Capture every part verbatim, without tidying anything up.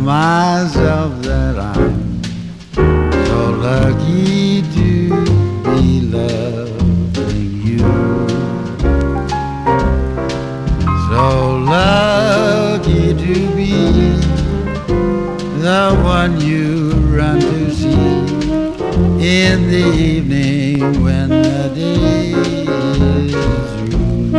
myself that I'm so lucky to be loving you. So lucky to be the one you run to see in the evening when the day is through.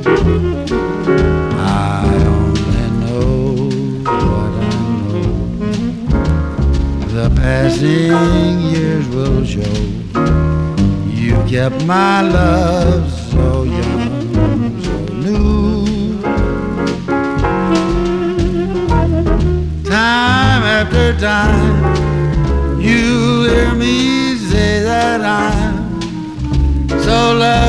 I only know what I know. The passing years will show. You kept my love so young, so new. Time after time, you hear me say that I'm so lucky